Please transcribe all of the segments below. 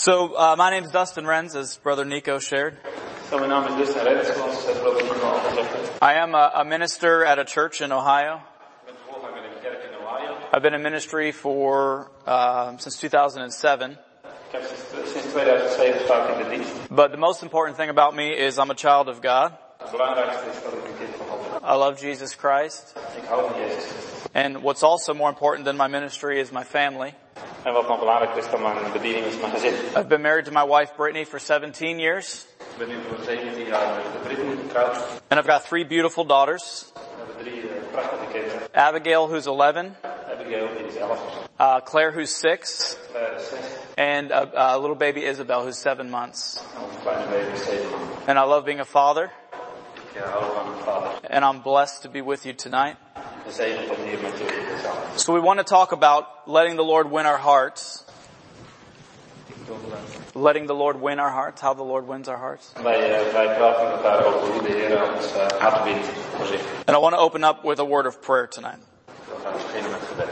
So, my name is Dustin Renz, as Brother Nico shared. So, mijn naam is Dustin Renz, zoals Brother Nico al gezegd heeft. I am a minister at a church in Ohio. Ik ben voorganger in een kerk in Ohio. I've been in ministry for since 2007. Ik heb sinds 2007 sta ik in de dienst. But the most important thing about me is I'm a child of God. Het belangrijkste is dat ik een kind van God ben. I love Jesus Christ. Ik hou van Jezus Christus. And what's also more important than my ministry is my family. En wat nog belangrijker is dan mijn bediening is mijn gezin. I've been married to my wife Brittany for 17 years. Ik ben nu voor 17 jaar met de Brittany getrouwd. And I've got 3 beautiful daughters. We hebben 3 prachtige kinderen. Abigail, who's 11. Abigail, die is 11. Claire, who's 6. Claire is 6. And a little baby Isabel, who's 7 months. En onze kleine baby is 7 maanden. And I love being a father. Ik hou van mijn vader. And I'm blessed to be with you tonight. En zegen om hier met jullie te zijn. So we want to talk about letting the Lord win our hearts. Letting the Lord win our hearts, how the Lord wins our hearts. Wij praten met elkaar over hoe de Heer ons hart wint voor zich. And I want to open up with a word of prayer tonight. We gaan beginnen met gebed.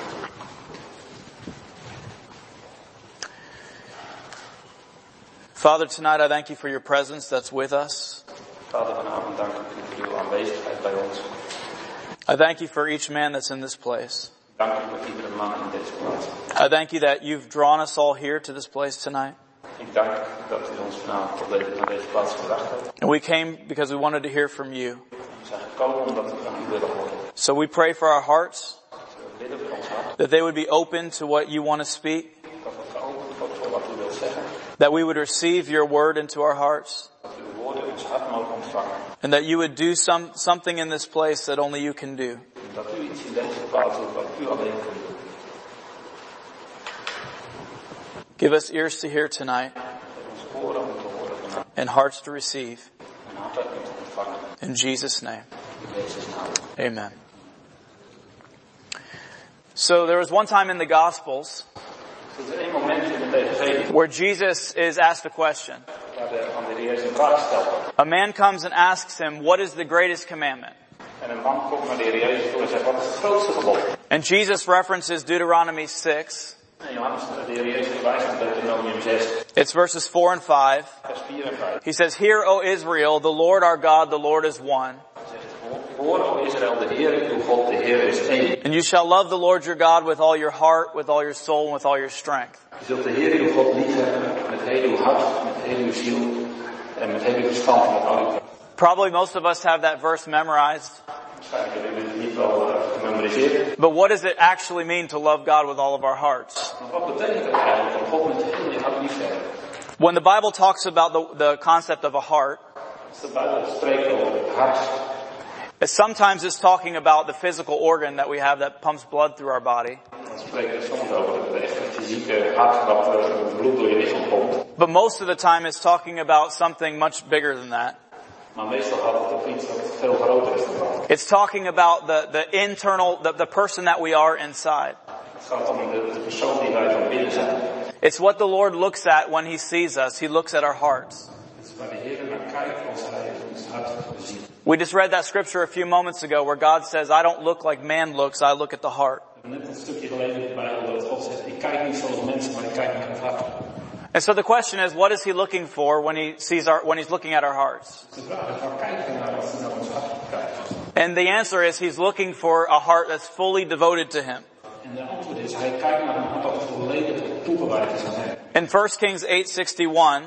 Father, tonight I thank you for your presence that's with us. Vader, vanavond dank ik u voor uw aanwezigheid bij ons. I thank you for each man that's in this place. Dank u voor iedere man in deze plaats. I thank you that you've drawn us all here to this place tonight. Ik dank dat u ons vanavond tot naar deze plaats gebracht hebt. And we came because we wanted to hear from you. We zijn gekomen omdat we van u willen horen. So we pray for our hearts, We bidden voor ons hart. that they would be open to what you want to speak, Dat we geopend worden voor wat u wilt zeggen. that we would receive your word into our hearts, Dat we uw woorden in ons hart mogen ontvangen. and that you would do something in this place that only you can do. En dat u iets in deze plaats doet wat u alleen kunt doen. Give us ears to hear tonight Geef ons oren om te horen vanavond. and hearts to receive. En harten om te ontvangen. In Jesus' name, In Jezus' naam. amen. So there was one time in the Gospels Er is één moment in het evangelie where Jesus is asked a question. waar aan de Heer een vraag gesteld wordt. A man comes and asks him, what is the greatest commandment? En een man komt naar de Heer Jezus toe en zegt, wat is het grootste gebod? And Jesus references Deuteronomy 6. En Johannes, de Heer Jezus wijst op Deuteronomium 6, It's verses 4 and 5. vers 4 en 5. He says, Hear, O Israel, the Lord our God, the Lord is one. Hij zegt, hoor, o Israël, de Heer, uw God, de Heer is één. And you shall love the Lord your God with all your heart, with all your soul, and with all your strength. Je zult de Heer, uw God, lief hebben met heel uw hart, met heel uw ziel en met heel uw verstand en met al uw kracht. Probably most of us have that verse memorized. Waarschijnlijk hebben jullie het niet wel gememoriseerd. But what does it actually mean to love God with all of our hearts? Maar wat betekent het eigenlijk om God met heel je hart lief te hebben? When the Bible talks about the concept of a heart, Als de Bijbel spreekt over het hart, sometimes it's talking about the physical organ that we have that pumps blood through our body. dan spreekt het soms over het echte fysieke hart dat het bloed door je lichaam pompt. But most of the time it's talking about something much bigger than that. Maar meestal gaat het over iets dat veel groter is dan dat. It's talking about the internal, the person that we are inside. Het gaat om de persoon die wij van binnen zijn. It's what the Lord looks at when He sees us. He looks at our hearts. Het is waar de Heer naar kijkt als hij ons hart ziet. We just read that scripture a few moments ago where God says, I don't look like man looks, I look at the heart. We hebben net een stukje gelezen in de Bijbel dat God zegt, ik kijk niet zoals mensen, maar ik kijk naar het hart. And so the question is, what is He looking for when He's looking at our hearts? De vraag is, waar kijkt hij naar als hij naar ons hart kijkt? And the answer is, He's looking for a heart that's fully devoted to Him. En de antwoord is, hij kijkt naar een hart dat volledig toegewijd is aan hem. In 1 Kings 8:61,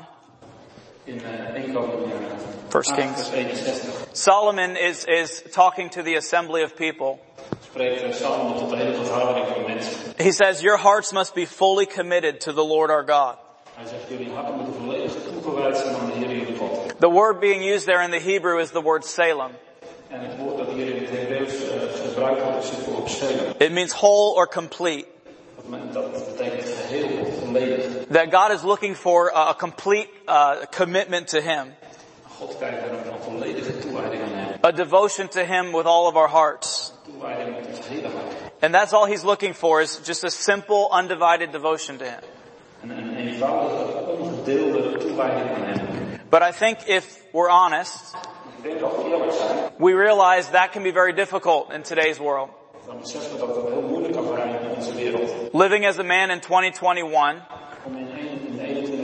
In 1 Koningen 1 Kings, vers 61 Solomon is talking to the assembly of people. spreekt Salomo tot de hele vergadering van mensen. He says, your hearts must be fully committed to the Lord our God. Hij zegt, jullie harten moeten volledig toegewijd zijn aan de Heer jullie God. The word being used there in the Hebrew is the word Salem. En het woord dat hier in het Hebreeuws gebruikt wordt is het woord spelen. It means whole or complete. Dat betekent geheel of volledig. That God is looking for a complete commitment to Him. God kijkt naar een volledige toewijding aan hem. A devotion to Him with all of our hearts. Toewijding met ons hele hart. And that's all He's looking for is just a simple, undivided devotion to Him. Een eenvoudige, ongedeelde toewijding aan hem. But I think if we're honest, Ik denk dat we eerlijk zijn. we realize that can be very difficult in today's world. Dan beseffen we dat het heel moeilijk kan zijn in onze wereld. Living as a man in 2021, Om in de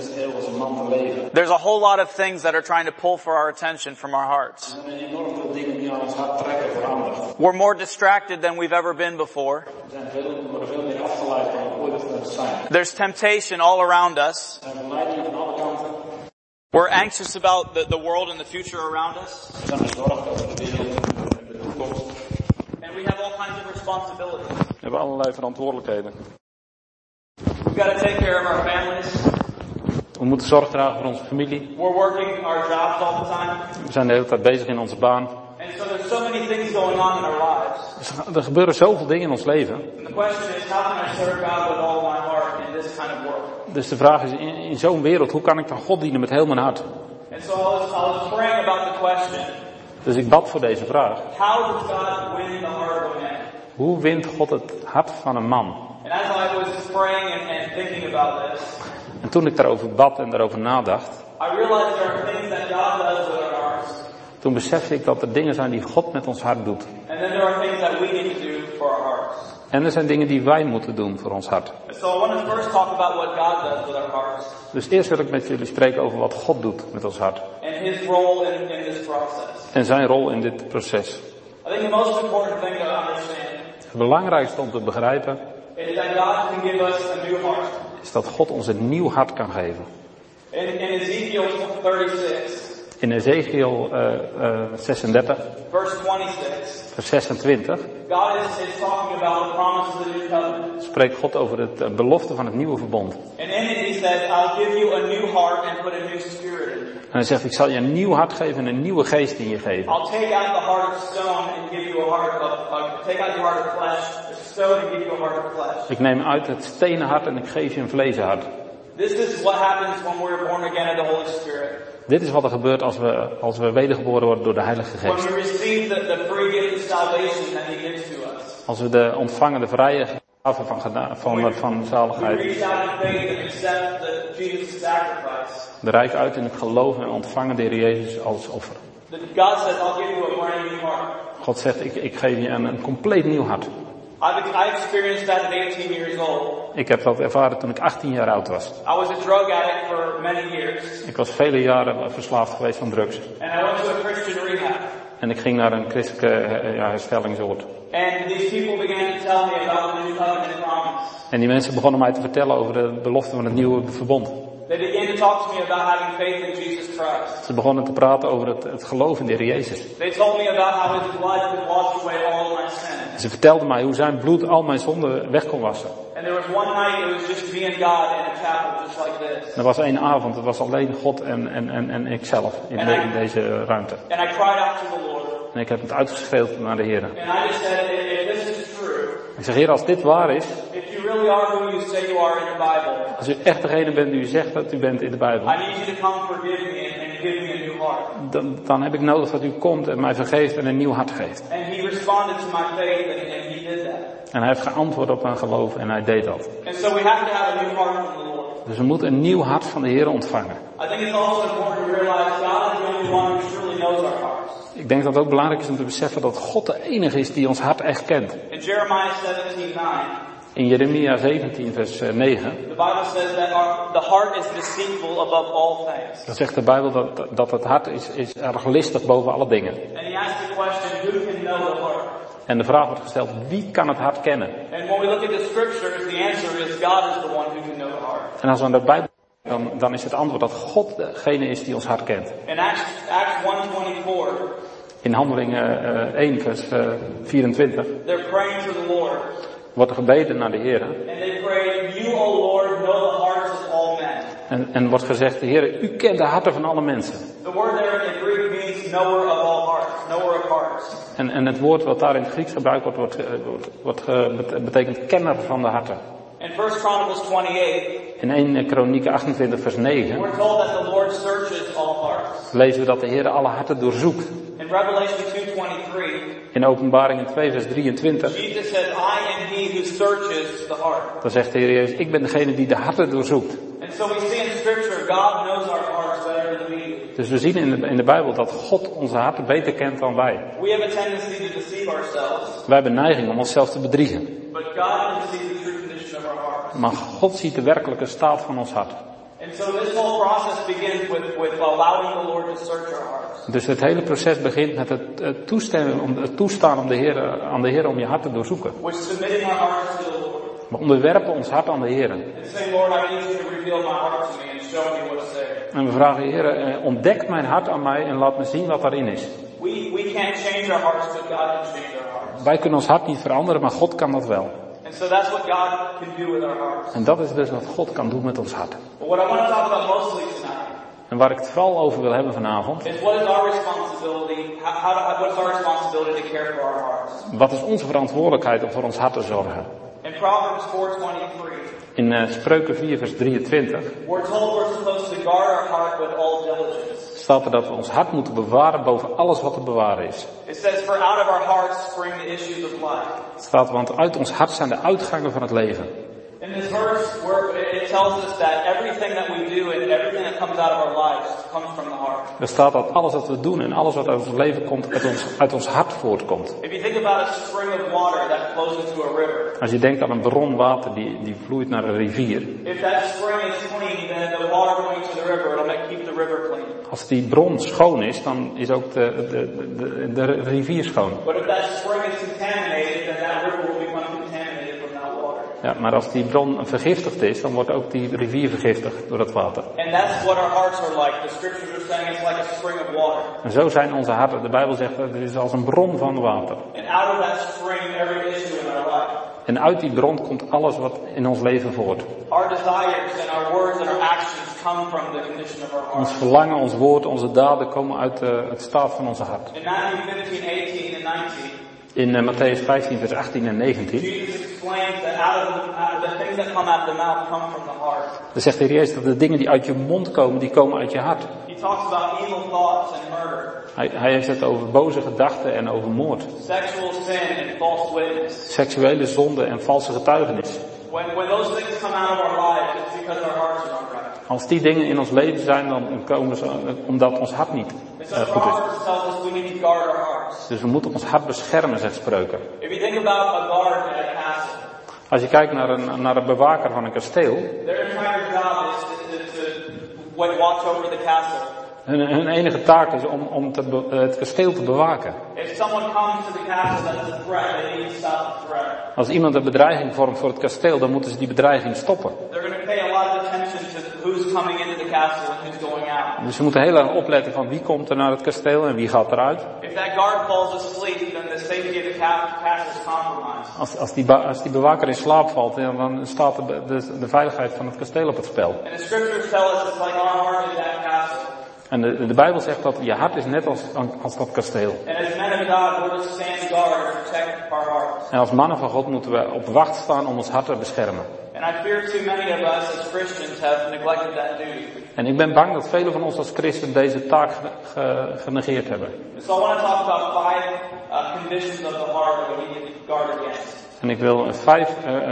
man te leven. There's a whole lot of things that are trying to pull for our attention from our hearts. Er zijn enorm veel dingen die aan ons hart trekken voor aandacht. We're more distracted than we've ever been before. We worden veel meer afgeleid dan we ooit zijn. There's temptation all around us. Er zijn verleidingen van alle kanten. We're anxious about the world and the future around us. We zijn bezorgd over de wereld en de toekomst. And we have all kinds of responsibilities. We hebben allerlei verantwoordelijkheden. We've got to take care of our families. We moeten zorg dragen voor onze familie. We're working our jobs all the time. We zijn de hele tijd bezig in onze baan. And so there's so many things going on in our lives. Dus er gebeuren zoveel dingen in ons leven. And the question is, how can I serve God with all my heart in this kind of work? Dus de vraag is, in zo'n wereld, hoe kan ik dan God dienen met heel mijn hart? And so I was praying about the question. Dus ik bad voor deze vraag. How does God win the heart of a man? Hoe wint God het hart van een man? And as I was praying and thinking about this, En toen ik daarover bad en daarover nadacht, I realized there are things that God does with our hearts. toen besefte ik dat er dingen zijn die God met ons hart doet. And then there are things that we need to do for our hearts. En er zijn dingen die wij moeten doen voor ons hart. And so I want to first talk about what God does with our hearts. Dus eerst wil ik met jullie spreken over wat God doet met ons hart. And His role in this process. En zijn rol in dit proces. I think the most important thing to understand Het belangrijkste om te begrijpen is that God can give us a new heart. is dat God ons een nieuw hart kan geven. In Ezekiel 36, In Ezekiel 36, verse 26, vers 26, God is talking about the promises of the new covenant. spreekt God over het belofte van het nieuwe verbond. And in it he says, I'll give you a new heart and put a new spirit in you. En hij zegt, ik zal je een nieuw hart geven en een nieuwe geest in je geven. I'll take out the heart of stone and give you a heart of, take out your heart of flesh, the stone and give you a heart of flesh. Ik neem uit het stenen hart en ik geef je een vlezen hart. This is what happens when we're born again of the Holy Spirit. Dit is wat er gebeurt als we wedergeboren worden door de Heilige When Geest. we receive the free gift of salvation that He gives to us. Als we ontvangen de vrije gave van We zaligheid. reach out in faith and accept Jesus' sacrifice. De rijk uit in het geloven en ontvangen de Heer Jezus als offer. God says, I'll give you a brand new heart. God zegt, ik geef je een compleet nieuw hart. I experienced that at 18 years old. Ik heb dat ervaren toen ik 18 jaar oud was. I was a drug addict for many years. Ik was vele jaren verslaafd geweest aan drugs. And I went to a Christian rehab. En ik ging naar een christelijke herstellingsoord. And these people began to tell me about the new covenant promise. En die mensen begonnen mij te vertellen over de belofte van het nieuwe verbond. They began to talk to me about having faith in Jesus Christ. Ze begonnen te praten over het geloof in de Heer Jezus. They told me about how His blood could wash away all my sins. Ze vertelden mij hoe zijn bloed al mijn zonden weg kon wassen. And there was one night it was just me and God in a chapel just like this. Er was één avond, het was alleen God en ikzelf in deze ruimte. And I cried out to the Lord. En ik heb het uitgeschreeuwd naar de Heer. And I just said, if this is true, Ik zeg, Heer, als dit waar is, if you really are who you say you are in the Bible, als u echt degene bent die u zegt dat u bent in de Bijbel, I need you to come forgive me and give me a new heart. dan heb ik nodig dat u komt en mij vergeeft en een nieuw hart geeft. And He responded to my faith and He did that. En hij heeft geantwoord op mijn geloof en hij deed dat. And so we have to have a new heart from the Lord. Dus we moeten een nieuw hart van de Heer ontvangen. I think it's also important to realize God is the only one who truly knows our hearts. Ik denk dat het ook belangrijk is om te beseffen dat God de enige is die ons hart echt kent. In Jeremiah 17:9, In Jeremia 17 vers 9, the Bible says that the heart is deceitful above all things. dan zegt de Bijbel dat het hart is erg listig boven alle dingen. And He asked the question, who can know the heart? En de vraag wordt gesteld, wie kan het hart kennen? And when we look at the scriptures, the answer is God is the one who can know the heart. En als we aan de Bijbel kijken, dan is het antwoord dat God degene is die ons hart kent. In Acts 1:24, In Handelingen 1 vers 24 they're praying to the Lord. wordt er gebeden naar de Heer. And they pray, you, O Lord, know the hearts of all men. En wordt gezegd, Heer, u kent de harten van alle mensen. The word there in Greek means knower of all hearts, knower of hearts. En het woord wat daar in het Grieks gebruikt betekent kenner van de harten. In 1 Chronicles 28, In 1 Kronieken 28 vers 9 we're told that the Lord searches all hearts. lezen we dat de Heer alle harten doorzoekt. In Revelation 2:23, In Openbaringen 2 vers 23, Jesus says, I am He who searches the heart. dan zegt de Heer Jezus, ik ben degene die de harten doorzoekt. And so we see in Scripture, God knows our hearts better than we do. Dus we zien in de Bijbel dat God onze harten beter kent dan wij. We have a tendency to deceive ourselves, Wij hebben neiging om onszelf te bedriegen. but God can see the true condition of our hearts. Maar God ziet de werkelijke staat van ons hart. In And so this whole process begins with allowing the Lord to search our hearts. Dus het hele proces begint met het toestaan om aan de Heer om je hart te doorzoeken. With submitting our hearts to the Lord. We onderwerpen ons hart aan de Heer. And saying, Lord, I need you to reveal my heart to me and show me what's there. En we vragen, Heer, ontdek mijn hart aan mij en laat me zien wat daarin is. We can't change our hearts, but God can change our hearts. Wij kunnen ons hart niet veranderen, maar God kan dat wel. And so that's what God can do with our hearts. En dat is dus wat God kan doen met ons hart. But what I want to talk about mostly tonight En waar ik het vooral over wil hebben vanavond. is what is our responsibility? What is our responsibility to care for our hearts? Wat is onze verantwoordelijkheid om voor ons hart te zorgen? In Proverbs 4:23, In Spreuken 4 vers 23 we're told we're supposed to guard our heart with all diligence. staat er dat we ons hart moeten bewaren boven alles wat te bewaren is. It says, for out of our hearts spring the issues of life. Het staat, want uit ons hart zijn de uitgangen van het leven. In this verse, it tells us that everything that we do and everything that comes out of our lives comes from the heart. Er staat dat alles wat we doen en alles wat uit ons leven komt, uit ons hart voortkomt. If you think about a spring of water that flows into a river. Als je denkt aan een bron water die vloeit naar een rivier. If that spring is clean, then the water going to the river, it'll keep the river clean. Als die bron schoon is, dan is ook de rivier schoon. But if that spring is contaminated, then that river will become contaminated from that water. Ja, maar als die bron vergiftigd is, dan wordt ook die rivier vergiftigd door dat water. And that's what our hearts are like. The scriptures are saying it's like a spring of water. En zo zijn onze harten. De Bijbel zegt dat het is als een bron van water. And out of that spring, every issue in our life. En uit die bron komt alles wat in ons leven voort. Our desires and our words and our actions come from the condition of our heart. Ons verlangen, ons woord, onze daden komen uit het staat van onze hart. In Matthew 15, 18 and 19. In Matthäus 15 vers 18 en 19. Jesus explains that out of the things that come out of the mouth come from the heart. Dan zegt de Heer Jezus dat de dingen die uit je mond komen, die komen uit je hart. He talks about evil thoughts and murder. Hij heeft het over boze gedachten en over moord. Sexual sin and false witness. Seksuele zonde en valse getuigenis. When those things come out of our lives, it's because our hearts are not right. Als die dingen in ons leven zijn, dan komen ze omdat ons hart niet And so goed is. Proverbs tells us we need to guard our hearts. Dus we moeten ons hart beschermen, zegt Spreuken. If you think about a guard at a castle, Als je kijkt naar een bewaker van een kasteel, their entire job is to watch over the castle. hun enige taak is om het kasteel te bewaken. If someone comes to the castle that is a threat, they need to stop the threat. Als iemand een bedreiging vormt voor het kasteel, dan moeten ze die bedreiging stoppen. They're going to pay a lot of attention to who's coming into the castle and who's going out. Dus ze moeten heel erg opletten van wie komt er naar het kasteel en wie gaat eruit. If that guard falls asleep, then the safety of the castle is compromised. Als die bewaker in slaap valt, dan staat de veiligheid van het kasteel op het spel. And the scriptures tell us it's like our heart is that castle. En de Bijbel zegt dat je hart is net als dat kasteel. And as men of God, we're to stand guard and protect our hearts. En als mannen van God moeten we op wacht staan om ons hart te beschermen. And I fear too many of us as Christians have neglected that duty. En ik ben bang dat velen van ons als christen deze taak genegeerd hebben. So I want to talk about 5 conditions of the heart that we need to guard against. En ik wil 5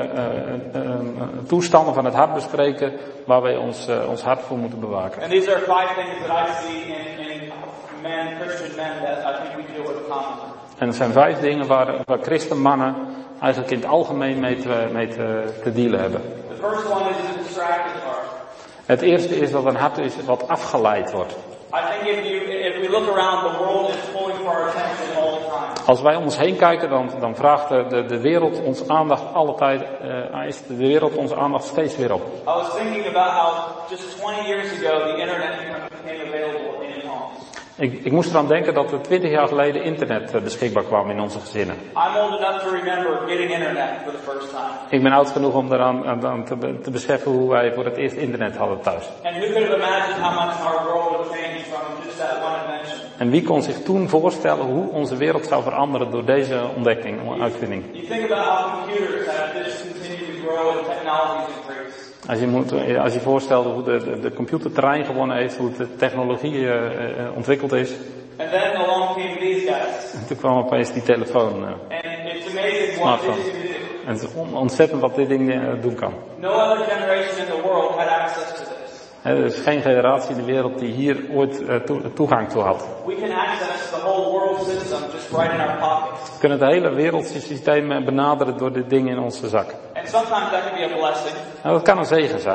toestanden van het hart bespreken waar wij ons hart voor moeten bewaken. And these are 5 things that I see in men, Christian men, that I think we deal with commonly. En het zijn 5 dingen waar christenmannen eigenlijk in het algemeen mee te dealen hebben. The first one is a distracted heart. Het eerste is dat een hart is wat afgeleid wordt. I think if we look around, the world is pulling for our attention all the time. Als wij om ons heen kijken, dan vraagt de wereld ons aandacht alle tijd, is de wereld onze aandacht steeds weer op. I was thinking about how just 20 years ago the internet became available in homes. Ik moest eraan denken dat er 20 jaar geleden internet beschikbaar kwam in onze gezinnen. I'm old enough to remember getting internet for the first time. Ik ben oud genoeg om eraan te beseffen hoe wij voor het eerst internet hadden thuis. And who could have imagined how much our world would change from just that one invention? En wie kon zich toen voorstellen hoe onze wereld zou veranderen door deze ontdekking, uitvinding? You think about how computers have just continued to grow and technologies increase. Als je voorstelde hoe de computer terrein gewonnen heeft, hoe de technologie ontwikkeld is. And then along came these guys. En toen kwam opeens die telefoon. And it's amazing what this can do. En het is ontzettend wat dit ding doen kan. No other generation in the world had access to this. Er is geen generatie in de wereld die hier ooit toegang toe had. We can access the whole world system just right in our pockets. We kunnen het hele wereldsysteem benaderen door dit ding in onze zak. And sometimes that can be a blessing. Nou, dat kan een zegen zijn.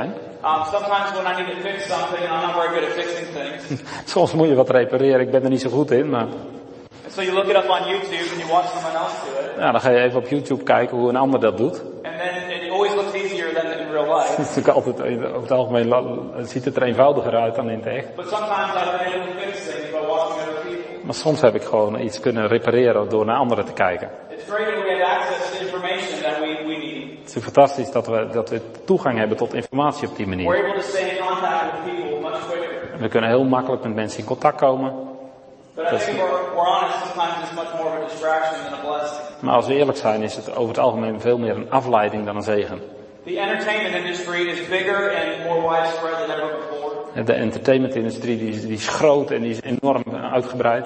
Sometimes when I need to fix something, I'm not very good at fixing things. Soms moet je wat repareren, ik ben er niet zo goed in, maar So you look it up on YouTube and you watch someone else do it. ja, dan ga je even op YouTube kijken hoe een ander dat doet. And then it always looks easier than in real life. Het is natuurlijk altijd, over het algemeen ziet het er eenvoudiger uit dan in het echt. But sometimes I've been able to fix things by watching other people. Maar soms heb ik gewoon iets kunnen repareren door naar anderen te kijken. It's great that we have access to information that we need. Het is fantastisch dat we toegang hebben tot informatie op die We're manier. able to stay in contact with people much quicker. We kunnen heel makkelijk met mensen in contact komen. But I think we're honest, sometimes it's much more of a distraction than a blessing. Maar als we eerlijk zijn is het over het algemeen veel meer een afleiding dan een zegen. The entertainment industry is bigger and more widespread than ever before. De entertainmentindustrie die is groot en die is enorm uitgebreid.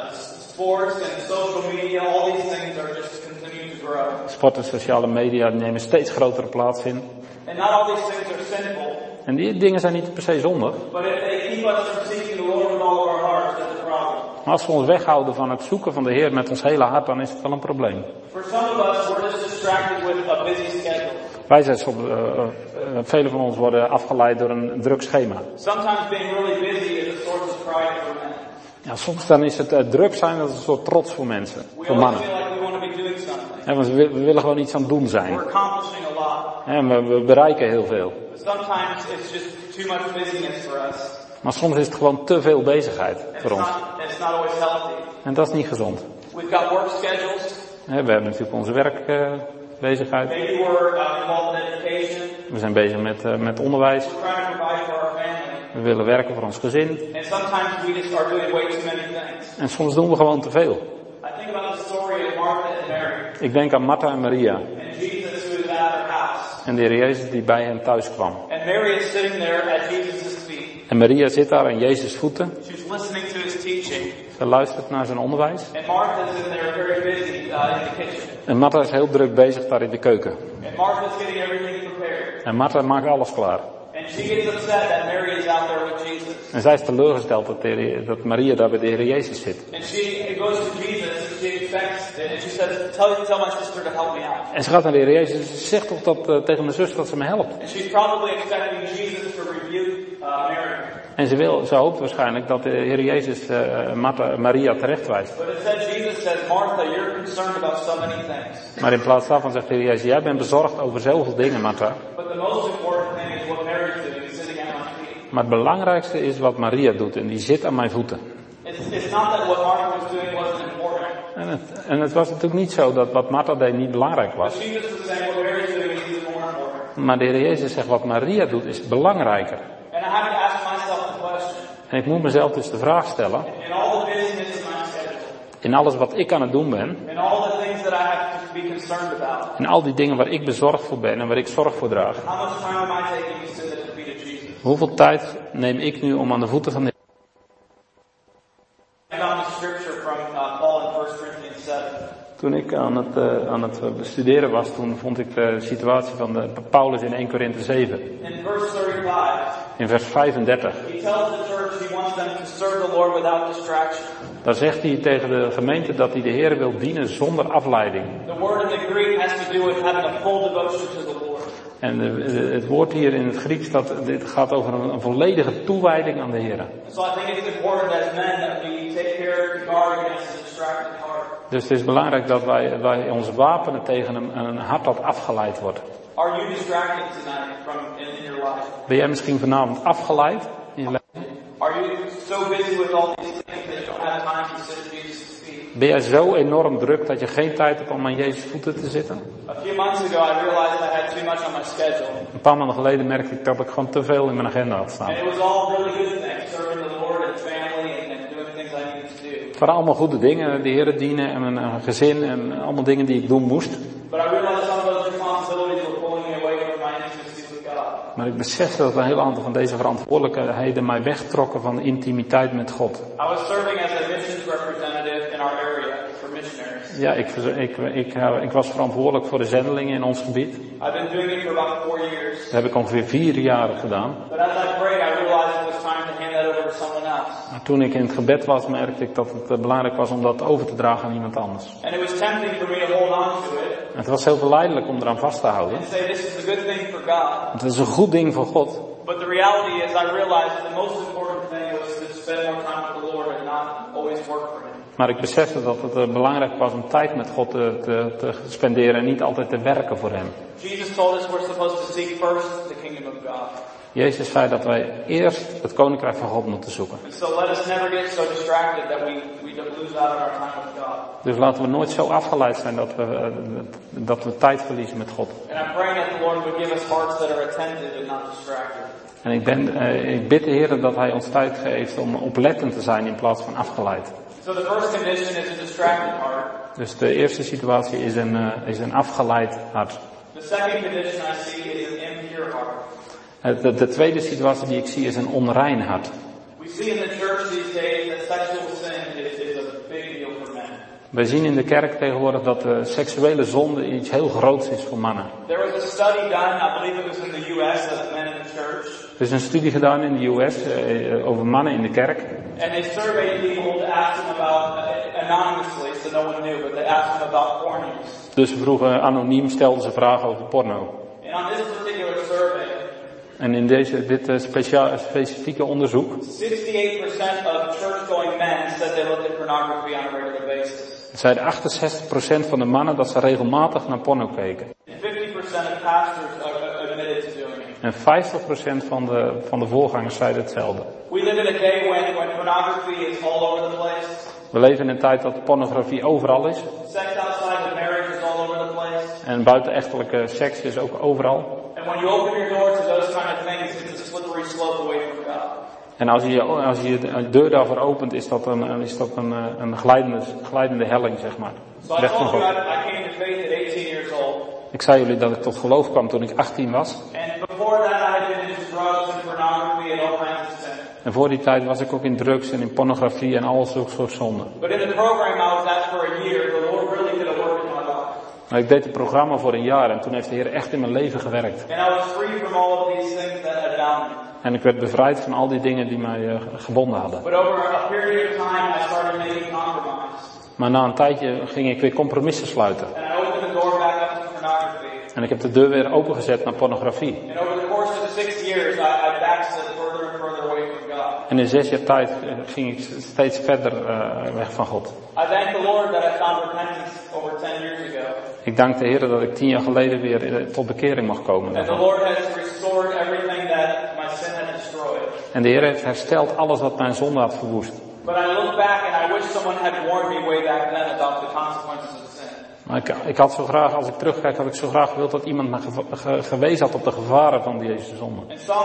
Sports and social media, all these things are just continuing to grow. Sport en sociale media nemen steeds grotere plaats in. And not all these things are sinful. En die dingen zijn niet per se zondig. But if they keep us from seeking the Lord with all of our hearts, that's a problem. Maar als we ons weghouden van het zoeken van de Heer met ons hele hart, dan is het wel een probleem. For some of us, we're just distracted with a busy schedule. Wij zijn soms, velen van ons worden afgeleid door een druk schema. Sometimes being really busy is a source of pride for men. Ja, soms dan is het druk zijn, dat is een soort trots voor mensen, We voor always mannen. feel like we want to be doing something. Ja, want we willen gewoon iets aan het doen zijn. We're accomplishing a lot. En we bereiken heel veel. But sometimes it's just too much busyness for us. Maar soms is het gewoon te veel bezigheid voor ons. It's not always healthy. En dat is niet gezond. We've got work schedules. We hebben natuurlijk onze werkbezigheid. Maybe we're involved in education. We zijn bezig met onderwijs. We're trying to provide for our family. We willen werken voor ons gezin. And sometimes we just are doing way too many things. En soms doen we gewoon te veel. I think about the story of Martha and Mary. Ik denk aan Martha en Maria. And Jesus who is at her house. En de Heer Jezus die bij hen thuis kwam. And Mary is sitting there at Jesus' feet. En Maria zit daar aan Jezus' voeten. She's listening to his teaching. Ze luistert naar zijn onderwijs. And Martha's in there very busy in the kitchen. En Martha is heel druk bezig daar in de keuken. And Martha's getting everything prepared. En Martha maakt alles klaar. And she gets upset that Mary is out there with Jesus. En zij is teleurgesteld dat Maria daar bij de Heer Jezus zit. And she goes to Jesus and she expects, and she says, tell my sister to help me out. En ze gaat naar de Heer Jezus en ze zegt toch dat, tegen mijn zus dat ze me helpt. And she's probably expecting Jesus to rebuke Mary. En ze hoopt waarschijnlijk dat de Heer Jezus Maria terechtwijst. But instead Jesus says, Martha, you're concerned about so many things. Maar in plaats daarvan zegt de Heer Jezus, jij bent bezorgd over zoveel dingen, Martha. But the most important thing is what Mary's doing, sitting at my feet. Maar het belangrijkste is wat Maria doet en die zit aan mijn voeten. It's not that what Martha was doing wasn't important. En het was natuurlijk niet zo dat wat Martha deed niet belangrijk was. But Jesus was saying what Mary's doing is even more important. Maar de Heer Jezus zegt wat Maria doet is belangrijker. And I have to ask myself the question. En ik moet mezelf dus de vraag stellen. In all the busyness of my schedule. In alles wat ik aan het doen ben. In all the things that I have to be concerned about. In al die dingen waar ik bezorgd voor ben en waar ik zorg voor draag. How much time am I taking to sit at the feet of Jesus? Hoeveel tijd neem ik nu om aan de voeten van de I found a scripture from Paul in 1 Corinthians 7. Toen ik aan het bestuderen was, toen vond ik de situatie van Paulus in 1 Korinthe 7. In verse 35, In vers 35. he tells the church he wants them to serve the Lord without distraction. Daar zegt hij tegen de gemeente dat hij de Heer wil dienen zonder afleiding. The word in the Greek has to do with having a full devotion to the Lord. En het woord hier in het Grieks, dit gaat over een volledige toewijding aan de Heer. So I think it's important as men that we take care to guard against a distracted heart. Dus het is belangrijk dat wij ons wapenen tegen een hart dat afgeleid wordt. Are you distracted tonight in your life? Ben jij misschien vanavond afgeleid in je leven? Are you so busy with all these things that you don't have time to sit at Jesus' feet? Ben jij zo enorm druk dat je geen tijd hebt om aan Jezus voeten te zitten? A few months ago I realized I had too much on my schedule. Een paar maanden geleden merkte ik dat ik gewoon te veel in mijn agenda had staan. And it was all really good things, serving the Lord and family and doing things I needed to do. Het waren allemaal goede dingen, de Heer dienen en een gezin en allemaal dingen die ik doen moest. But I realized some of those responsibilities were pulling me away from my intimacy with God. Maar ik besefte dat een heel aantal van deze verantwoordelijkheden mij wegtrokken van de intimiteit met God. I was serving as a missions representative in our area for missionaries. Ja, ik was verantwoordelijk voor de zendelingen in ons gebied. I've been doing it for about 4 years. Dat heb ik ongeveer 4 jaar gedaan. But as I prayed, I realized it was time to hand that over to someone else. Maar toen ik in het gebed was, merkte ik dat het belangrijk was om dat over te dragen aan iemand anders. And it was tempting for me to hold on to it. Het was heel verleidelijk om eraan vast te houden. and say this is a good thing for God. Het is een goed ding voor God. But the reality is I realized the most important thing was to spend more time with the Lord and not always work for Him. Maar ik besefte dat het belangrijk was om tijd met God te spenderen en niet altijd te werken voor Hem. Jesus told us we're supposed to seek first the kingdom of God. Jezus zei dat wij eerst het koninkrijk van God moeten zoeken. And so let us never get so distracted that we don't lose out on our time with God. Dus laten we nooit zo afgeleid zijn dat we tijd verliezen met God. And I'm praying that the Lord would give us hearts that are attentive and not distracted. En ik bid de Heer dat Hij ons tijd geeft om oplettend te zijn in plaats van afgeleid. So the first condition is a distracted heart. Dus de eerste situatie is een afgeleid hart. The second condition I see is an impure heart. De tweede situatie die ik zie is een onrein hart. We see in the church these days that sexual sin is a big deal for men. Wij zien in de kerk tegenwoordig dat de seksuele zonde iets heel groots is voor mannen. There was a study done, I believe it was in the U.S., of men in the church. Er is een studie gedaan in de US over mannen in de kerk. And they surveyed people to ask them about, anonymously, so no one knew, but they asked them about porn use. Dus we vroegen anoniem, stelden ze vragen over porno. And on this particular survey, En in dit specifieke onderzoek 68% of church-going men said they looked at pornography on a regular basis. zeiden 68% van de mannen dat ze regelmatig naar porno keken. And 50% of pastors admitted to doing it. En 50% van de voorgangers zeiden hetzelfde. We live in a day when pornography is all over the place. We leven in een tijd dat pornografie overal is. Sex outside of marriage is all over the place. En buitenechtelijke seks is ook overal. And when you open your door to those kind of things, it's a slippery slope away from God. En als je de deur daarvoor opent, is dat een glijdende helling, zeg maar. So I Weg van told you God. I came to faith at 18 years old. Ik zei jullie dat ik tot geloof kwam toen ik 18 was. And before that I had been into drugs and pornography and all kinds of sin. En voor die tijd was ik ook in drugs en in pornografie en al soort zonden. But in the program I was at for a year, the Lord really did a work in my life. Maar ik deed het programma voor een jaar en toen heeft de Heer echt in mijn leven gewerkt. And I was free from all of these things that had bound me. En ik werd bevrijd van al die dingen die mij gebonden hadden. But over a period of time I started making compromise. Maar na een tijdje ging ik weer compromissen sluiten. And I opened the door back up to pornography. En ik heb de deur weer opengezet naar pornografie. And over the course of the 6 years I backslid further and further away from God. En in 6 jaar tijd ging ik steeds verder weg van God. I thank the Lord that I found repentance over 10 years ago. Ik dank de Heer dat ik 10 jaar geleden weer tot bekering mag komen. And the Lord has restored everything that my sin had destroyed. En de Heer heeft hersteld alles wat mijn zonde had verwoest. But I look back and I wish someone had warned me way back then about the consequences of sin. Maar ik had zo graag, als ik terugkijk, had ik zo graag gewild dat iemand me gewezen had op de gevaren van deze zonde. In Psalm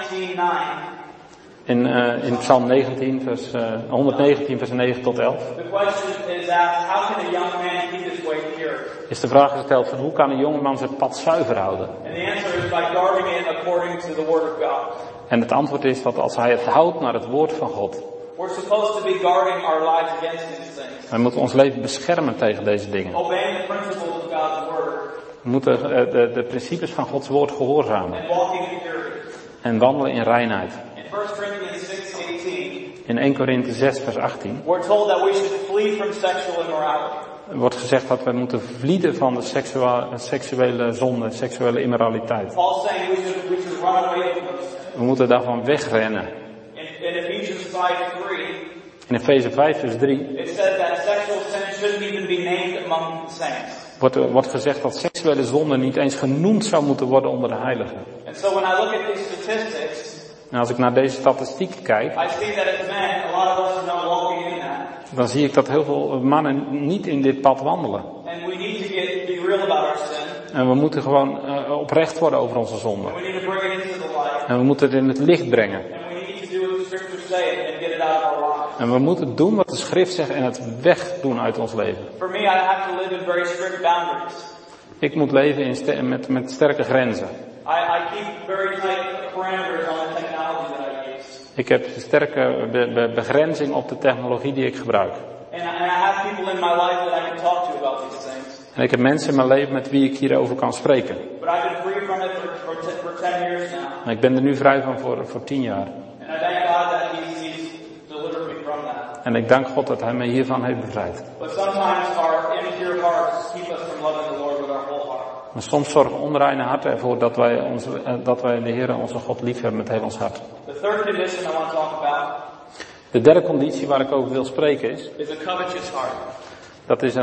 119:9, In Psalm 119 vers 9 tot 11 the question is asked, how can a young man keep his way pure? is de vraag gesteld van hoe kan een jongeman zijn pad zuiver houden? And the answer is by guarding it according to the Word of God. En het antwoord is dat als hij het houdt naar het woord van God. We're supposed to be guarding our lives against these things. Wij moeten ons leven beschermen tegen deze dingen. Obeying the principles of God's Word. We moeten de principes van Gods woord gehoorzamen. And walking in purity. En wandelen in reinheid. In 1 Corinthians 6:18, In 1 Korinthe 6 vers 18 we're told that we should flee from sexual immorality. wordt gezegd dat we moeten vlieden van de seksuele zonde, seksuele immoraliteit. Paul's saying we should run away from those things. We moeten daarvan wegrennen. In Ephesians 5:3, In Efeze 5 vers 3 it says that sexual sin shouldn't even be named among the saints. wordt gezegd dat seksuele zonde niet eens genoemd zou moeten worden onder de heiligen. And so when I look at these statistics, En als ik naar deze statistieken kijk, I see that as men, a lot of us are not walking in that. dan zie ik dat heel veel mannen niet in dit pad wandelen. And we need to be real about our sin. En we moeten gewoon oprecht worden over onze zonde. And we need to bring it into the light. En we moeten het in het licht brengen. And we need to do what the scriptures say and get it out of our lives. En we moeten doen wat de schrift zegt en het wegdoen uit ons leven. For me, I have to live in very strict boundaries. Ik moet leven met sterke grenzen. I keep very tight parameters on the technology that I use. Ik heb sterke begrenzing op de technologie die ik gebruik. And I have people in my life that I can talk to about these things. En ik heb mensen in mijn leven met wie ik hierover kan spreken. But I've been free from it for 10 years now. En ik ben er nu vrij van voor 10 jaar. And I thank God that He's delivered me from that. En ik dank God dat Hij mij hiervan heeft bevrijd. But sometimes our impure hearts keep us from loving the Lord with our Maar soms zorgen onreine harten ervoor dat wij de Heer onze God lief hebben met heel ons hart. The third condition I want to talk about De derde conditie waar ik over wil spreken is a covetous heart. dat is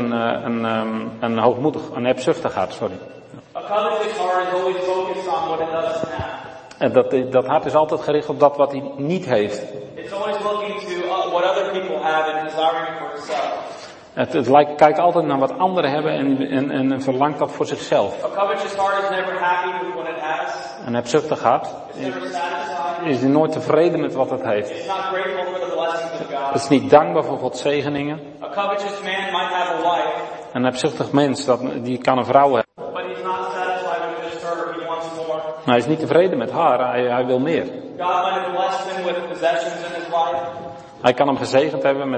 een hoogmoedig, een hebzuchtig hart, sorry. A covetous heart is always focused on what it doesn't have. En dat hart is altijd gericht op dat wat hij niet heeft. It's always looking to what other people have and desiring for itself. Het kijkt altijd naar wat anderen hebben en verlangt dat voor zichzelf. A covetous heart is never happy with what it has. Een hebzuchtig hart It's never satisfied. is nooit tevreden met wat het heeft. It's not grateful for the blessings of God. Het is niet dankbaar voor Gods zegeningen. A covetous man might have a wife, Een hebzuchtig mens, die kan een vrouw hebben. but he's not satisfied with just her. He wants more. Maar hij is niet tevreden met haar, hij wil meer. God might have blessed him with possessions in his life, Hij kan hem gezegend hebben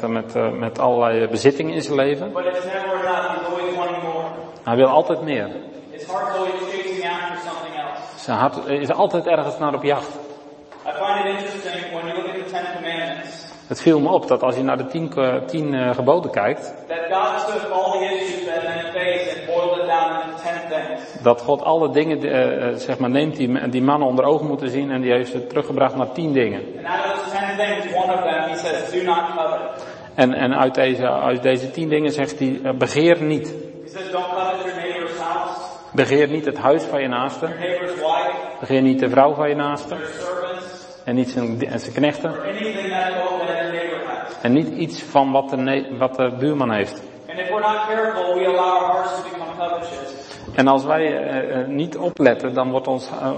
met allerlei bezittingen in zijn leven. but it's never enough. He's always wanting more. Hij wil altijd meer. His heart's always chasing after something else. Zijn hart is altijd ergens naar op jacht. I find it interesting when you look at the Ten Commandments Het viel me op dat als je naar de 10 geboden kijkt, that God took all the issues that men face and boiled it down into 10 things. dat God alle dingen neemt die mannen onder ogen moeten zien en die heeft ze teruggebracht naar 10 dingen. And out of those 10 things, one of them, he says, do not covet. En uit deze 10 dingen zegt hij, begeer niet. He says, don't covet your neighbor's house, Begeer niet het huis van je naaste. your neighbor's wife, Begeer niet de vrouw van je naaste. their servants, En niet zijn knechten. or anything that your neighbor has. En niet iets van wat de buurman heeft. And if we're not careful, we allow our hearts to become covetous. En als wij niet opletten, dan wordt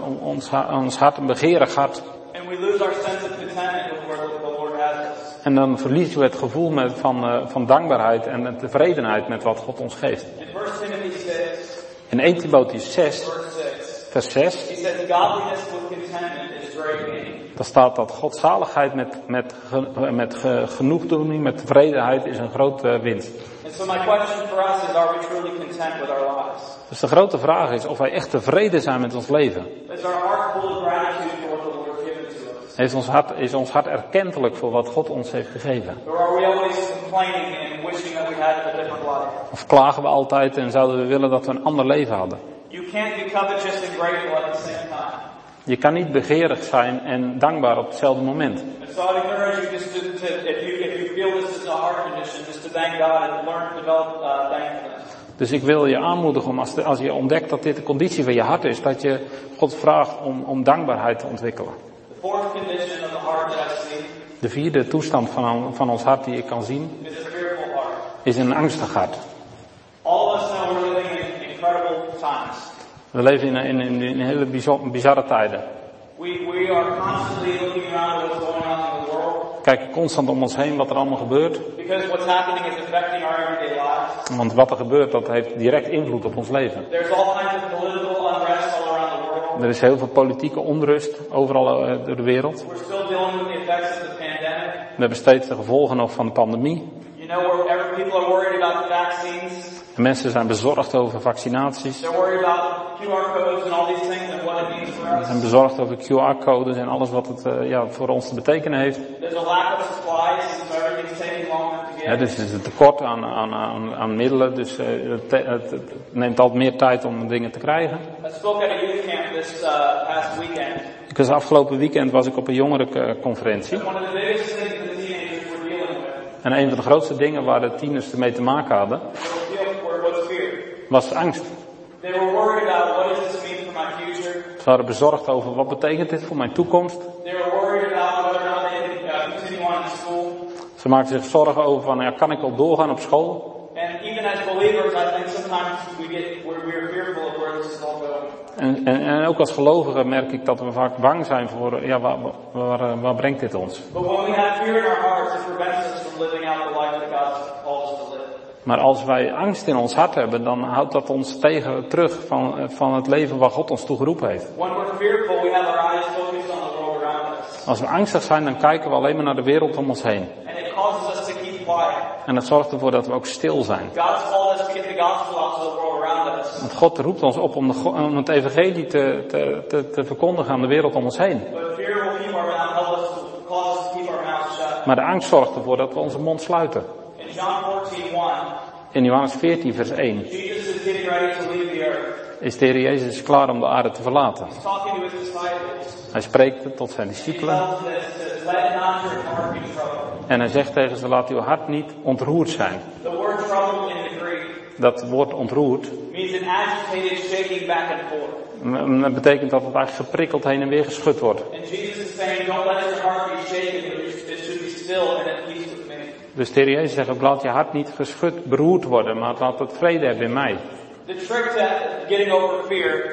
ons hart een begeerig hart. And we lose our sense of contentment with where the Lord has us. En dan verliezen we het gevoel van dankbaarheid en tevredenheid met wat God ons geeft. In 1 Timothy 6, In 1 Timotheüs 6, verse 6, vers 6, he says, godliness with contentment is great gain. daar staat dat godzaligheid met genoegdoening, met tevredenheid is een grote winst. And so my question for us is, are we truly content with our lives? Dus de grote vraag is of wij echt tevreden zijn met ons leven. Is our heart full of gratitude for what the Lord has given to us? Is ons hart erkentelijk voor wat God ons heeft gegeven? Or are we always complaining and wishing that we had a different life? Of klagen we altijd en zouden we willen dat we een ander leven hadden? You can't be covetous and grateful at the same time. Je kan niet begeerig zijn en dankbaar op hetzelfde moment. And so I'd encourage you just to if you feel this is a heart condition, just to thank God and learn to develop thankfulness. Dus ik wil je aanmoedigen om als je ontdekt dat dit de conditie van je hart is, dat je God vraagt om dankbaarheid te ontwikkelen. The fourth condition of the heart that I see De vierde toestand van ons hart die ik kan zien, is a fearful heart. is een angstig hart. All of us know we're living in incredible times. We leven in hele bizarre tijden. We are constantly looking around at what's going on in the world. We kijken constant om ons heen wat er allemaal gebeurt. Because what's happening is affecting our everyday lives. Want wat er gebeurt, dat heeft direct invloed op ons leven. There's all kinds of political unrest all around the world. Er is heel veel politieke onrust overal door de wereld. We're still dealing with the effects of the pandemic. We hebben steeds de gevolgen nog van de pandemie. You know, people are worried about the vaccines. En mensen zijn bezorgd over vaccinaties. They're worried about QR codes and all these things and what it means for Ze us. zijn bezorgd over QR-codes en alles wat het voor ons te betekenen heeft. There's a lack of supplies, so everything's taking longer to get. Dus er is een tekort aan middelen, dus het neemt altijd meer tijd om dingen te krijgen. I spoke at a youth camp this past weekend. Afgelopen weekend was ik op een jongerenconferentie. One of the biggest things that the teenagers were dealing with En een van de grootste dingen waar de tieners ermee te maken hadden, was fear. was angst. They were worried about what does this mean for my future. Ze waren bezorgd over wat betekent dit voor mijn toekomst. They were worried about whether or not they could continue on in school. Ze maakten zich zorgen over van, kan ik wel doorgaan op school? And even as believers, I think sometimes we're fearful of where this is all going. En ook als gelovigen merk ik dat we vaak bang zijn voor, waar brengt dit ons? But when we have fear in our hearts, it prevents us from living out the life that God's called us to live. Maar als wij angst in ons hart hebben, dan houdt dat ons terug van het leven waar God ons toe geroepen heeft. When we're fearful, we have our eyes focused on the world around us. Als we angstig zijn, dan kijken we alleen maar naar de wereld om ons heen. And it causes us to keep quiet. En dat zorgt ervoor dat we ook stil zijn. God's called us to get the gospel out to the world around us. Want God roept ons op om het evangelie te verkondigen aan de wereld om ons heen. But fear will keep our mouth, cause us to keep our mouths shut. Maar de angst zorgt ervoor dat we onze mond sluiten. In John 14:1, In Johannes 14 vers 1. Jesus is getting ready to leave the earth. is de Heer Jezus klaar om de aarde te verlaten. He's talking to his disciples. Hij spreekt tot zijn And he discipelen. tells them to let not your heart be troubled. En hij zegt tegen ze, laat uw hart niet ontroerd zijn. The word troubled in the Greek Dat woord ontroerd, means an agitated shaking back and forth. dat betekent dat het eigenlijk geprikkeld heen en weer geschud wordt. And Jesus is saying, don't let your heart be shaken, but it should be still and at peace with me. Dus de Heer Jezus zegt ook, laat je hart niet geschud, beroerd worden, maar laat het vrede hebben in mij. The trick to getting over fear,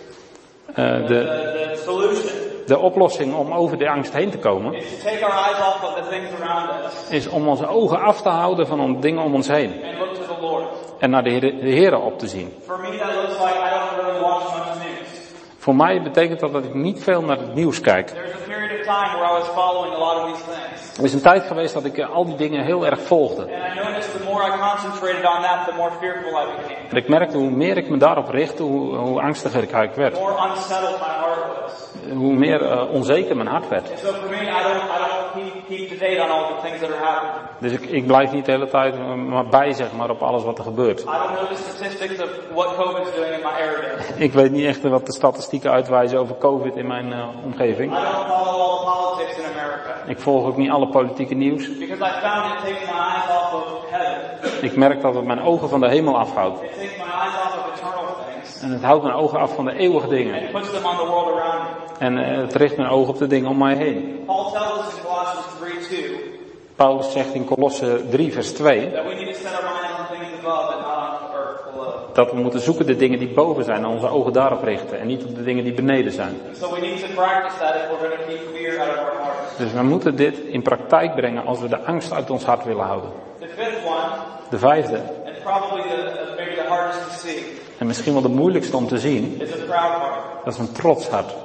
the solution, De oplossing om over de angst heen te komen, is to take our eyes off of the things around us is om onze ogen af te houden van dingen om ons heen. and look to the Lord. En naar de Heer op te zien. For me, that looks like I don't really watch much news. Voor mij betekent dat ik niet veel naar het nieuws kijk. There's a period of time where I was following a lot of these things. Er is een tijd geweest dat ik al die dingen heel erg volgde. And I noticed the more I concentrated on that, the more fearful I became. En ik merkte hoe meer ik me daarop richtte, hoe angstiger ik eigenlijk The werd. more unsettled my heart was. Hoe meer onzeker mijn hart werd. And so for me, I don't keep to date on all the things that are happening. Dus ik blijf niet de hele tijd maar bij, zeg maar, op alles wat er gebeurt. I don't know the statistics of what COVID's doing in my area. Ik weet niet echt wat de statistieken uitwijzen over COVID in mijn omgeving. I don't follow all the politics in America. Ik volg ook niet alle politieke nieuws. Because I found it takes my eyes off of heaven. Ik merk dat het mijn ogen van de hemel afhoudt. It takes my eyes off of eternal things. En het houdt mijn ogen af van de eeuwige dingen. And puts them on the world around me. En het richt mijn ogen op de dingen om mij heen. Paul tells us in Colossians 3:2 Paulus zegt in Kolosse 3 vers 2... that we need to set our minds on things above and not on earth below. dat we moeten zoeken de dingen die boven zijn en onze ogen daarop richten. En niet op de dingen die beneden zijn. And so we need to practice that if we're going to keep fear out of our hearts. Dus we moeten dit in praktijk brengen als we de angst uit ons hart willen houden. The fifth one, De vijfde, and probably maybe the hardest to see, en misschien wel de moeilijkste om te zien, is a proud heart. dat is een trots hart.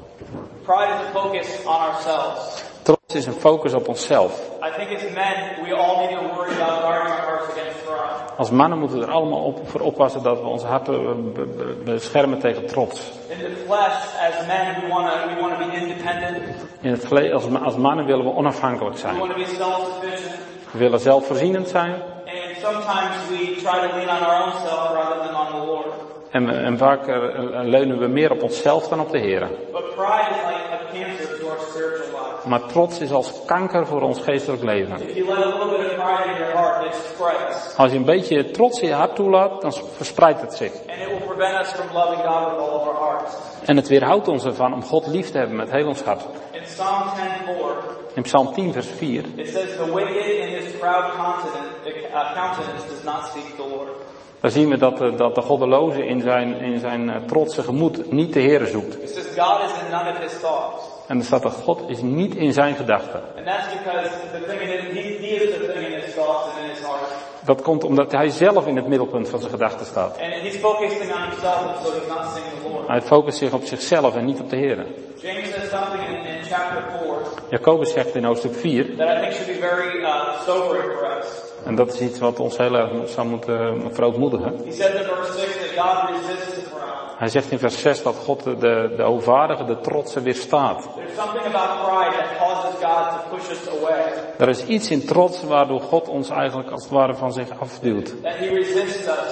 Pride is a focus on ourselves. Trots is een focus op onszelf. I think as men, we all need to worry about guarding our hearts against pride. Als mannen moeten we er allemaal voor oppassen dat we onze harten beschermen tegen trots. In the flesh, as men, we want to be independent. In het vlees, als mannen willen we onafhankelijk We zijn. want to be self-sufficient. We willen zelfvoorzienend zijn. And sometimes we try to lean on our own self rather than on the Lord. En vaak leunen we meer op onszelf dan op de Heer. But pride is like a cancer to our spiritual life. Maar trots is als kanker voor ons geestelijk leven. If you let a little bit of pride in your heart, it spreads. Als je een beetje trots in je hart toelaat, dan verspreidt het zich. And it will prevent us from loving God with all of our hearts. En het weerhoudt ons ervan om God lief te hebben met heel ons hart. In Psalm 10:4, In Psalm 10 vers 4, it says, "The wicked in his proud countenance does not seek the Lord." daar zien we dat de goddeloze in zijn trotse gemoed niet de Heer zoekt. It says, "God is in none of his thoughts." En er staat dat God is niet in zijn gedachten. And that's because the thing he is the thing in his thoughts and in his heart. Dat komt omdat hij zelf in het middelpunt van zijn gedachten staat. And he's focusing on himself, and so he's not seeing the Lord. Hij focust zich op zichzelf en niet op de Heer. James says something in chapter 4 Jacobus zegt in hoofdstuk 4, that I think should be very sobering for us. en dat is iets wat ons heel erg zou moeten verootmoedigen. He says in verse 6 that God resists the proud. Hij zegt in vers 6 dat God de hoogvaardige, de trotse weerstaat. There's something about pride that causes God to push us away. Er is iets in trots waardoor God ons eigenlijk als het ware van zich afduwt. That he resists us.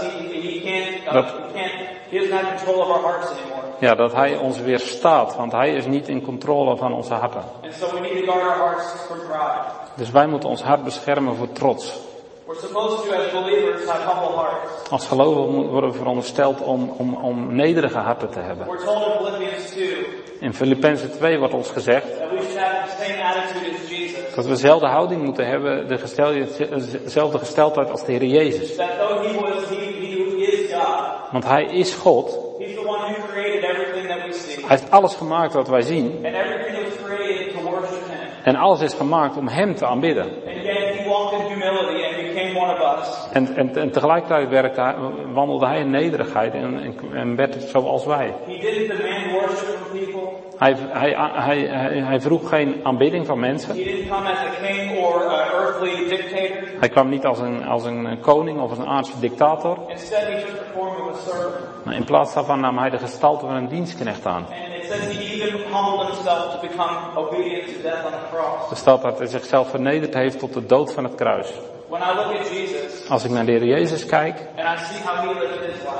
He doesn't have control of our hearts anymore. Ja, dat hij ons weerstaat, want hij is niet in controle van onze harten. And so we need to guard our hearts from pride. Dus wij moeten ons hart beschermen voor trots. We're supposed to, as believers, have humble hearts. Als gelovigen worden we verondersteld om nederige harten te hebben. We're told in Philippians 2 In Filippenzen 2 wordt ons gezegd that we should have the same attitude as Jesus. dat we dezelfde houding moeten hebben, dezelfde gesteldheid als de Heer Jezus. That though he is God, Want hij is God. he's the one who created everything that we see. Hij heeft alles gemaakt wat wij zien. And everything was created to worship him. En alles is gemaakt om hem te aanbidden. And yet he walked in humility and became one of us. En tegelijkertijd wandelde hij in nederigheid en werd zoals wij. He didn't demand worship from people. Hij vroeg geen aanbidding van mensen. He didn't come as a king or an earthly dictator. Hij kwam niet als een koning of als een aardse dictator. Instead, he took the form of a servant. Maar in plaats daarvan nam hij de gestalte van een dienstknecht aan. And it says he even humbled himself to become obedient to death on the cross. Er staat dat hij zichzelf vernederd heeft tot de dood van het kruis. When I look at Jesus, Als ik naar de Heer Jezus kijk, and I see how he lived his life,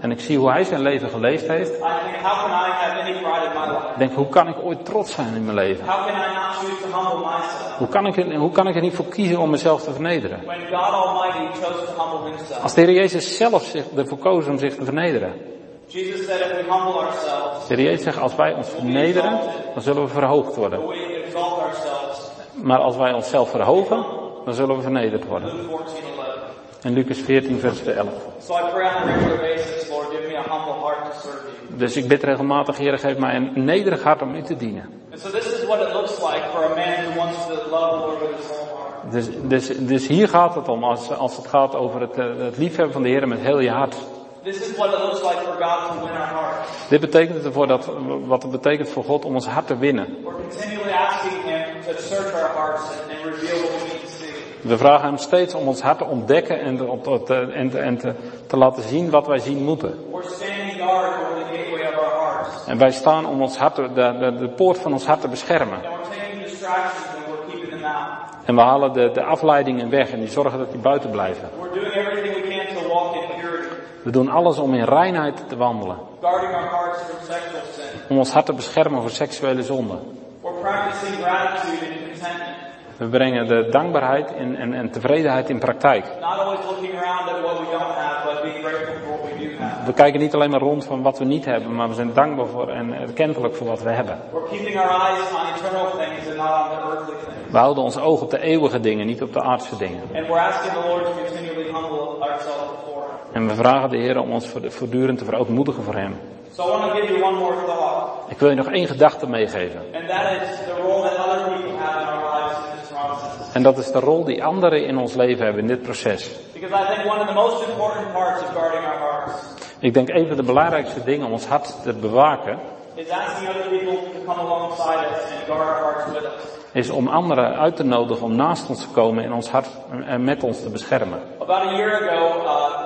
En ik zie hoe hij zijn leven geleefd heeft. I think, how can I have any pride in my life? Ik denk, hoe kan ik ooit trots zijn in mijn leven? How can I not choose to humble myself? Hoe kan ik er niet voor kiezen om mezelf te vernederen? When God Almighty chose to humble himself. Als de Heer Jezus zelf ervoor koos om zich te vernederen. Jesus said if we humble ourselves, De Heer Jezus zegt, als wij ons vernederen, dan zullen we verhoogd worden. but we exalt ourselves. Maar als wij onszelf verhogen, dan zullen we vernederd worden. Luke 14:11. In Lucas 14 vers 11. So I pray on a regular basis, Lord, give me a humble heart to serve you. Dus ik bid regelmatig, Heer, geef mij een nederig hart om u te dienen. And so this is what it looks like for a man who wants to love the Lord with his whole heart. Dus hier gaat het om, als het gaat over het liefhebben van de Heer met heel je hart. This is what it looks like for God to win our heart. Dit betekent ervoor wat het betekent voor God om ons hart te winnen. We're continually asking Him to search our hearts and reveal what we need to see. We vragen hem steeds om ons hart te ontdekken en te laten zien wat wij zien moeten. We're standing guard over the gateway of our hearts. En wij staan om ons hart, de poort van ons hart te beschermen. And we're taking distractions and we're keeping them out. En we halen de afleidingen weg en die zorgen dat die buiten blijven. We're doing everything we can to walk in purity. We doen alles om in reinheid te wandelen. Guarding our hearts from sexual sin. Om ons hart te beschermen voor seksuele zonden. We're practicing gratitude and contentment. We brengen de dankbaarheid en tevredenheid in praktijk. Not always looking around at what we don't have, but being grateful for what we do have. We kijken niet alleen maar rond van wat we niet hebben, maar we zijn dankbaar voor en erkentelijk voor wat we hebben. We're keeping our eyes on eternal things and not on the earthly things. We houden ons oog op de eeuwige dingen, niet op de aardse dingen. And we're asking the Lord to continually humble ourselves before Him. En we vragen de Heer om ons voortdurend te verootmoedigen voor hem. So I want to give you one more thought. Ik wil je nog één gedachte meegeven. And that is the role that other people have in our lives in this process. En dat is de rol die anderen in ons leven hebben in dit proces. Because I think one of the most important parts of guarding our hearts Ik denk een van de belangrijkste dingen om ons hart te bewaken, is asking other people to come alongside us and guard our hearts with us. is om anderen uit te nodigen om naast ons te komen en ons hart en met ons te beschermen. About a year ago,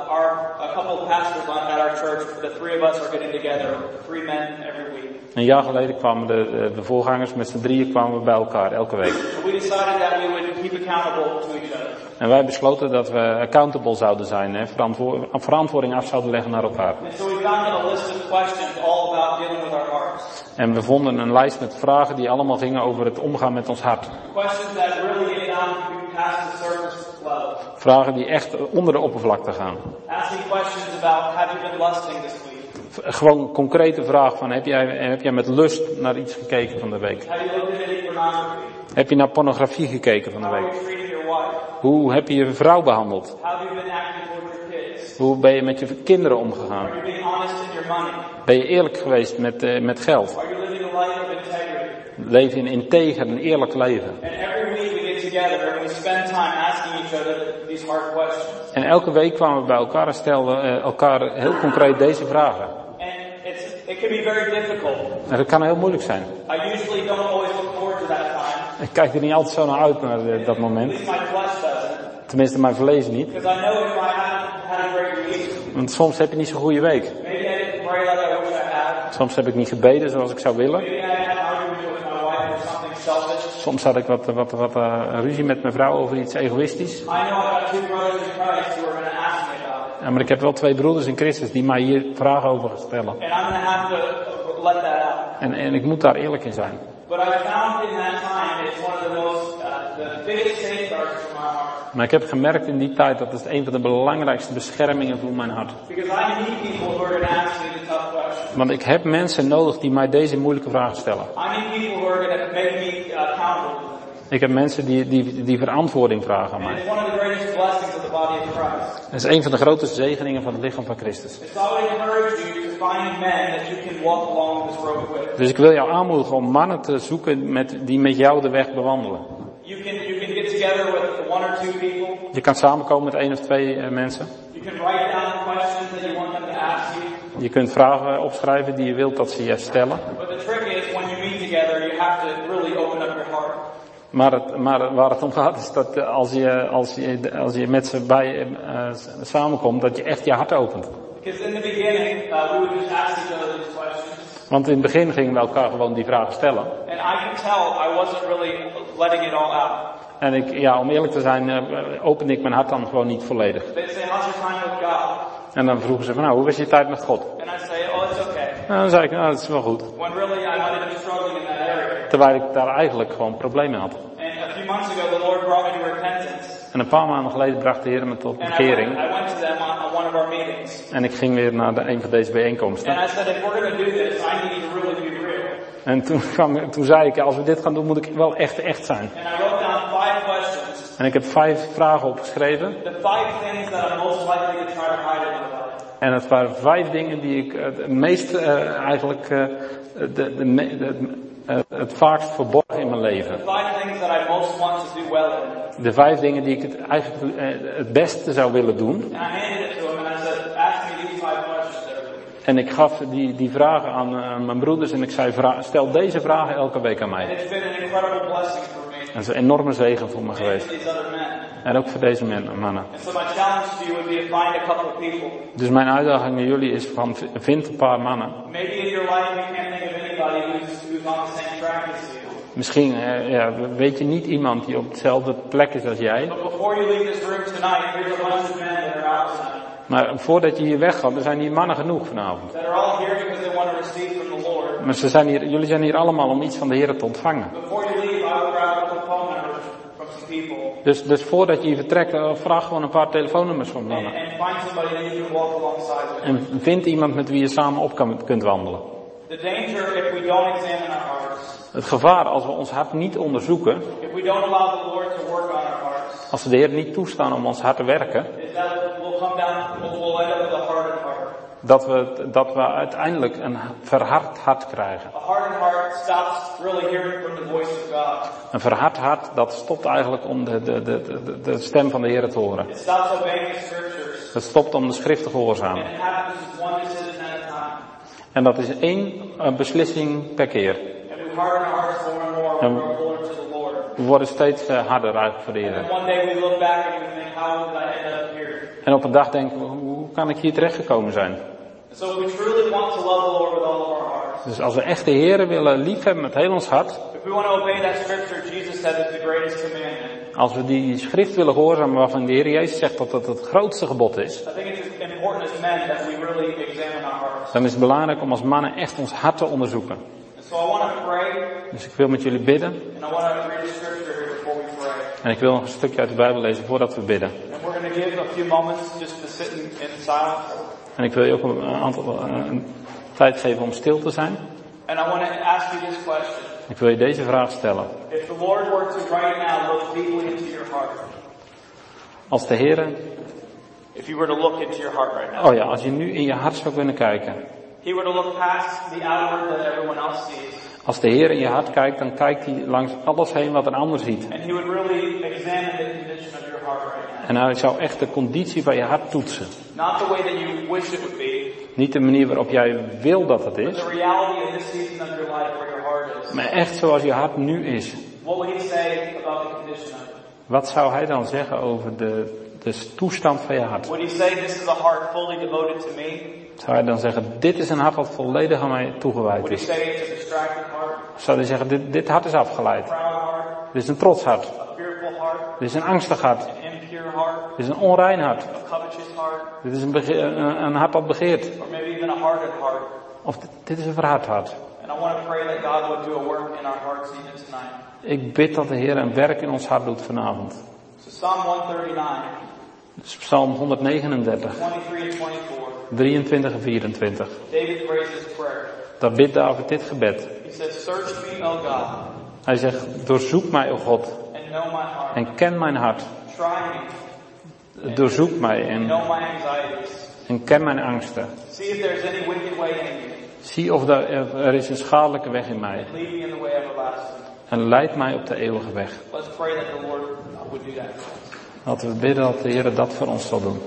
a couple of pastors at our church, the three of us are getting together, 3 men every week. Een jaar geleden kwamen de voorgangers met z'n drieën kwamen we bij elkaar elke week. So we decided that we would keep accountable to each other. En wij besloten dat we accountable zouden zijn, hè, verantwoording af zouden leggen naar elkaar. And so we found a list of questions all about dealing with our hearts. En we vonden een lijst met vragen die allemaal gingen over het omgaan met ons hart. Questions that really get down past the surface level. Vragen die echt onder de oppervlakte gaan. Asking questions about, have you been lusting this week? Gewoon concrete vraag van, heb jij met lust naar iets gekeken van de week? Have you looked at any pornography? Heb je naar pornografie gekeken van de How are week? you treating your wife? Hoe heb je je vrouw behandeld? How have you been acting toward your kids? Hoe ben je met je kinderen omgegaan? Are you being honest in your money? Ben je eerlijk geweest met geld? Are you living a life of integrity? Leef je een integer, een eerlijk leven? And every week we get together and we spend time asking each other these hard questions. En elke week kwamen we bij elkaar en stelden elkaar heel concreet deze vragen. And it can be very difficult. En dat kan heel moeilijk zijn. I usually don't always look forward to that time. Ik kijk er niet altijd zo naar uit, naar dat At moment. least my flesh doesn't. Tenminste, mijn vlees niet. Because I know if I haven't had a great week, Want soms heb je niet zo'n goede week. maybe I didn't pray like I wish I had. Soms heb ik niet gebeden zoals ik zou willen. Maybe I had an argument with my wife or something selfish. Soms had ik wat ruzie met mijn vrouw over iets egoïstisch. I know I've got 2 brothers in Christ who are going to ask me about it. Ja, maar ik heb wel 2 broeders in Christus die mij hier vragen over gaan stellen. And I'm going to have to let that out. En ik moet daar eerlijk in zijn. But I found in that time it's one of the most, the biggest safeguards for my heart. Maar ik heb gemerkt in die tijd dat het een van de belangrijkste beschermingen voor mijn hart. Because I need people who are going to ask me the tough questions. Want ik heb mensen nodig die mij deze moeilijke vragen stellen. I need people who are going to make me accountable. Ik heb mensen die verantwoording vragen aan And mij. it's one of the greatest blessings of the body of Christ. Dat is een van de grootste zegeningen van het lichaam van Christus. It's always encourage you to find men that you can walk along this road with. Dus ik wil jou aanmoedigen om mannen te zoeken die met jou de weg bewandelen. You can get together with 1 or 2 people. Je kan samenkomen met 1 of 2 mensen. You can write down the questions that you want them to ask you. Je kunt vragen opschrijven die je wilt dat ze je stellen. But the trick is when you meet together, you have to really open up your heart. Maar waar het om gaat is dat als je met z'n bij samenkomt, dat je echt je hart opent. Because in the beginning, we would just ask each other these questions. Want in het begin gingen we elkaar gewoon die vragen stellen. And I can tell I wasn't really letting it all out. En om eerlijk te zijn, opende ik mijn hart dan gewoon niet volledig. They'd say, how's your time with God? En dan vroegen ze van, nou, hoe was je tijd met God? And I say, oh, it's okay. En dan zei ik, nou, dat is wel goed. When really I might have been struggling in that area. Terwijl ik daar eigenlijk gewoon problemen had. And a few months ago, the Lord brought me to repentance. En een paar maanden geleden bracht de Heer me tot And bekering. I went to them on one of our meetings. En ik ging weer naar een van deze bijeenkomsten. And I said, if we're going to do this, I need to really be real. En toen zei ik, als we dit gaan doen, moet ik wel echt zijn. And I wrote down 5 questions. En ik heb 5 vragen opgeschreven. The 5 things that I'm most likely to try to hide in my life. En het waren 5 dingen die ik het meest het vaakst verborgen in mijn leven. The 5 things that I most want to do well in. De 5 dingen die ik het eigenlijk het beste zou willen doen. And I handed it to him and I said, ask me these 5 questions every week. En ik gaf die vragen aan mijn broeders en ik zei, stel deze vragen elke week aan And mij. it's been an incredible blessing for me. Dat is een enorme zegen voor me And geweest. for these other men. En ook voor deze mannen. And so my challenge to you would be to find a couple of people. Dus mijn uitdaging naar jullie is van, vind een paar mannen. Maybe in your life you can't think of anybody who's on the same track as you. Misschien weet je niet iemand die op dezelfde plek is als jij. But before you leave this room tonight, here's a bunch of men that are out tonight. Maar voordat je hier weggaat, er zijn hier mannen genoeg vanavond. That are all here because they want to receive from the Lord. Maar jullie zijn hier allemaal om iets van de Heer te ontvangen. Before you leave, I would grab a couple phone numbers from some people. Dus voordat je hier vertrekt, vraag gewoon een paar telefoonnummers van mannen. And find somebody that you can walk alongside with. En vind iemand met wie je samen op kunt wandelen. The danger if we don't examine our hearts. Het gevaar als we ons hart niet onderzoeken, If we don't allow the Lord to work on our hearts. als we de Heer niet toestaan om ons hart te werken, Is that we'll end up with a hardened heart. dat we uiteindelijk een verhard hart krijgen. A hardened heart stops really hearing from the voice of God. Een verhard hart, dat stopt eigenlijk om de stem van de Heer te horen. It stops obeying the scriptures. Het stopt om de schrift te gehoorzamen. And it happens just one decision at a time. En dat is 1 beslissing per keer. And we harden our hearts more and more when we're closer to the Lord. We worden steeds harder eigenlijk voor de Heer. And one day we look back and we think, how did I end up here? En op een dag denken we, hoe kan ik hier terechtgekomen zijn? So if we truly want to love the Lord with all of our hearts. Dus als we echt de Heer willen liefhebben met heel ons hart, If we want to obey that scripture Jesus said is the greatest commandment. als we die schrift willen gehoorzamen waarvan de Heer Jezus zegt dat het grootste gebod is, I think it's important as men that we really examine our hearts. dan is het belangrijk om als mannen echt ons hart te onderzoeken. And so I want to pray. Dus ik wil met jullie bidden. And I want to read a scripture here before we pray. En ik wil een stukje uit de Bijbel lezen voordat we bidden. And we're going to give a few moments just to sit in silence. En ik wil je ook een tijd geven om stil te zijn. And I want to ask you this question. Ik wil je deze vraag stellen. If the Lord were to right now look deeply into your heart. Als de Heer, If you were to look into your heart right now. oh ja, als je nu in je hart zou kunnen kijken. He were to look past the outward that everyone else sees. Als de Heer in je hart kijkt, dan kijkt hij langs alles heen wat een ander ziet. And he would really examine the condition of your heart right now. En hij zou echt de conditie van je hart toetsen. Not the way that you wish it would be. Niet de manier waarop jij wil dat het But is. the reality in this season of your life where your heart is. Maar echt zoals je hart nu is. What will he say about the condition of it? Wat zou hij dan zeggen over de toestand van je hart? Would he say this is a heart fully devoted to me? Zou hij dan zeggen, dit is een hart dat volledig aan mij toegewijd Would he is? say it's a distracted heart? Zou hij zeggen, dit hart is afgeleid. A proud heart? Dit is een trots hart. A fearful heart? Dit is een angstig hart. An impure heart? Dit is een onrein hart. A covetous heart? Dit is een hart dat begeert. Or maybe even a hardened heart? Of dit is een verhard hart. And I want to pray that God would do a work in our hearts even tonight. Ik bid dat de Heer een werk in ons hart doet vanavond. So Psalm 139, Dus Psalm 139, 23 and 24. 23 en 24. David prays this prayer. Daar bidt David dit gebed. He says, search me, O God, Hij zegt, doorzoek mij, o God, and know my heart. en ken mijn hart. Try me, Doorzoek mij know my anxieties. en ken mijn angsten. See if there's any wicked way in me. Zie of er is een schadelijke weg in mij. Lead me in the way everlasting. En leid mij op de eeuwige weg. Let's pray that the Lord would do that. Laten we bidden dat de Heer dat voor ons zal doen.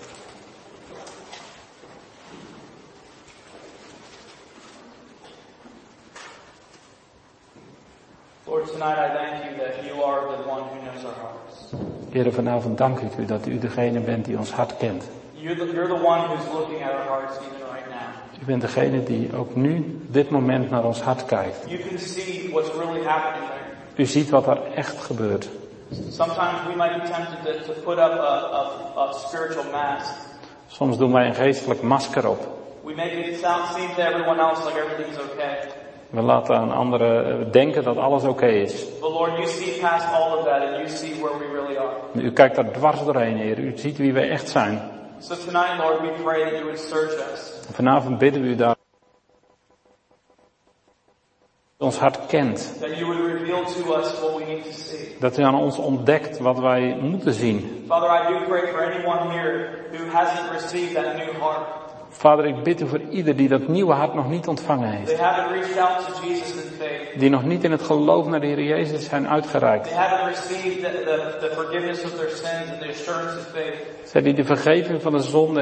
Lord, tonight I thank you that you are the one who knows our hearts. Heer, vanavond dank ik u dat u degene bent die ons hart kent. You're the one who's looking at our hearts even right now. U bent degene die ook nu, dit moment, naar ons hart kijkt. You can see what's really happening there. U ziet wat er echt gebeurt. Sometimes we might be tempted to put up a spiritual mask. Soms doen wij een geestelijk masker op. We make it seem to everyone else like everything's okay. We laten aan anderen denken dat alles oké is. But Lord, you see past all of that and you see where we really are. U kijkt daar dwars doorheen, Heer. U ziet wie wij echt zijn. So tonight, Lord, we pray that you would search us. Vanavond bidden we u daar. Ons hart kent. That you would reveal to us what we need to see. Dat u aan ons ontdekt wat wij moeten zien. Father, I do pray for anyone here who hasn't received that new heart. Vader, ik bid u voor ieder die dat nieuwe hart nog niet ontvangen They heeft. haven't reached out to Jesus in faith. Die nog niet in het geloof naar de Heer Jezus zijn uitgereikt. They haven't received the forgiveness of their sins and the assurance of faith. Zij die de vergeving van de zonde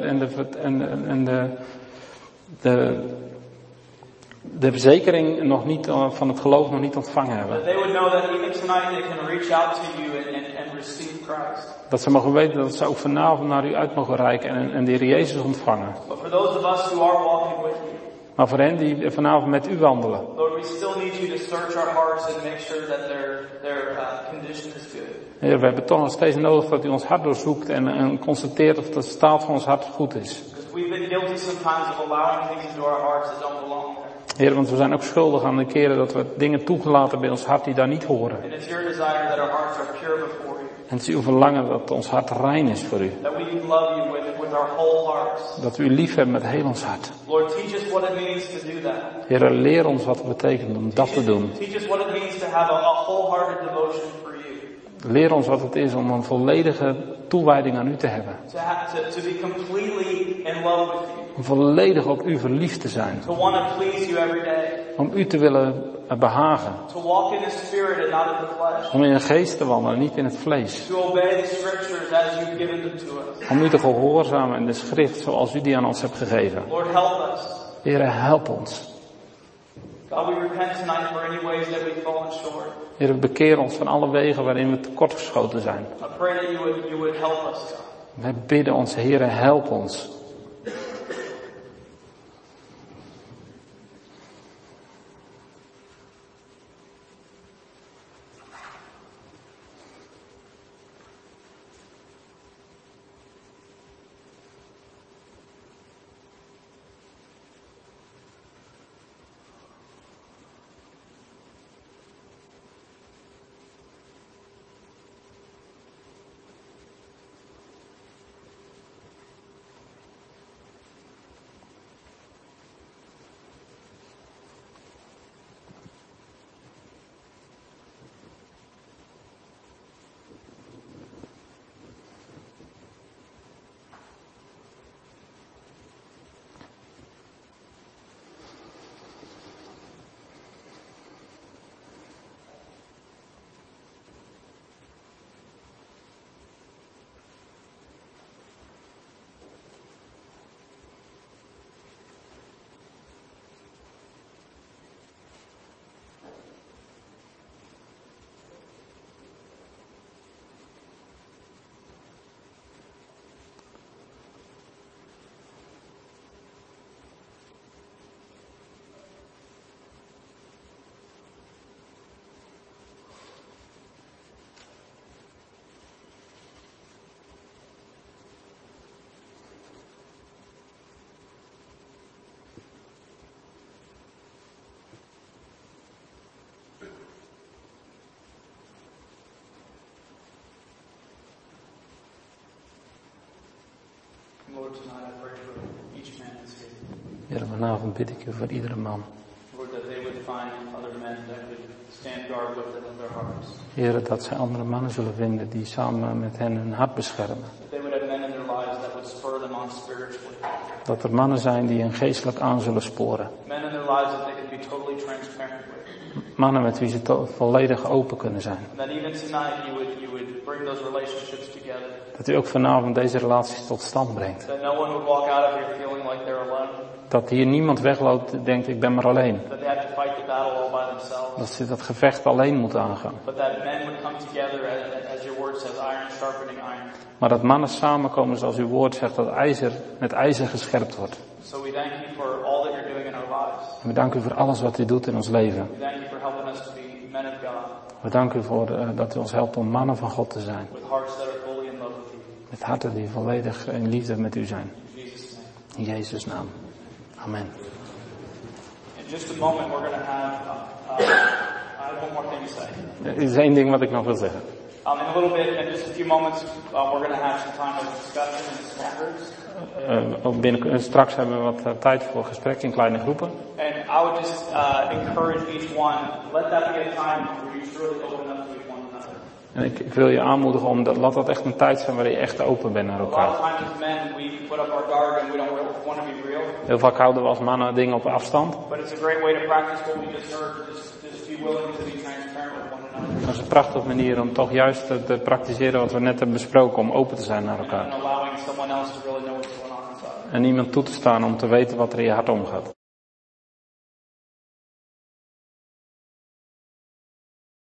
de verzekering nog niet, van het geloof nog niet ontvangen hebben. That they would know that even tonight they can reach out to you and receive Christ. Dat ze mogen weten dat ze ook vanavond naar u uit mogen reiken en de Heer Jezus ontvangen. But for those of us who are walking with you, Maar voor hen die vanavond met u wandelen. Lord, we still need you to search our hearts and make sure that their condition is good. Heer, we hebben toch nog steeds nodig dat u ons hart doorzoekt en constateert of de staat van ons hart goed is. Because we've been guilty sometimes of allowing things into our hearts that don't belong there. Heer, want we zijn ook schuldig aan de keren dat we dingen toegelaten bij ons hart die daar niet horen. And it's your desire that our hearts are pure before you. En het is uw verlangen dat ons hart rein is voor u. That we can love you with our whole hearts. Dat we u lief hebben met heel ons hart. Lord, teach us what it means to do that. Heer, leer ons wat het betekent om dat te doen. Teach us what it means to have a wholehearted devotion for you. Leer ons wat het is om een volledige toewijding aan u te hebben. To be completely in love with you. Om volledig op u verliefd te zijn. To want to please you every day. Om u te willen behagen. To walk in the spirit and not in the flesh. Om in de geest te wandelen, niet in het vlees. To obey the scriptures as you've given them to us. Om u te gehoorzamen in de schrift zoals u die aan ons hebt gegeven. Lord, help us. Heer, help ons. God, we repent tonight for any ways that we've fallen short. Heer, bekeer ons van alle wegen waarin we tekortgeschoten zijn. I pray that you would help us, God. Wij bidden ons, Heer, help ons. Lord, tonight I pray for each man that's here. Heer, vanavond bid ik u voor iedere man. Lord, that they would find other men that could stand guard with them of their hearts. Heer, dat zij andere mannen zullen vinden die samen met hen hun hart beschermen. That they would have men in their lives that would spur them on spiritually. Dat er mannen zijn die hen geestelijk aan zullen sporen. Men in their lives that they could be totally transparent with. Mannen met wie ze volledig open kunnen zijn. And that even tonight you would bring those relationships together. Dat u ook vanavond deze relaties tot stand brengt. That no one would walk out of here feeling like they're alone. Dat hier niemand wegloopt en denkt ik ben maar alleen. That they have to fight the battle all by themselves. Dat ze dat gevecht alleen moeten aangaan. But that men would come together as your word says, iron sharpening iron. Maar dat mannen samenkomen zoals uw woord zegt, dat ijzer met ijzer gescherpt wordt. So we thank you for all that you're doing in our lives. En we danken u voor alles wat u doet in ons leven. We thank you for helping us to be men of God. We danken u voor dat u ons helpt om mannen van God te zijn. With hearts that are fully in love with you. Met harten die volledig in liefde met u zijn. In Jesus' name. In Jezus' naam. Amen. In just a moment we're going to have, I have one more thing to say. Er is één ding wat ik nog wil zeggen. In a little bit, in just a few moments, we're going to have some time of discussion in small groups. Straks hebben we wat tijd voor gesprek in kleine groepen. And I would just encourage each one, let that be a time where you truly open up to one another. En ik wil je aanmoedigen om laat dat echt een tijd zijn waarin je echt open bent naar A lot elkaar. of times as men, we put up our guard and we don't really want to be real. Heel vaak houden we als mannen dingen op afstand. But it's a great way to practice what we just heard, just be willing to be transparent with one another. Dat is een prachtige manier om toch juist te praktiseren wat we net hebben besproken, om open te zijn naar elkaar. And allowing someone else to really know what's going on inside. En iemand toe te staan om te weten wat er in je hart omgaat.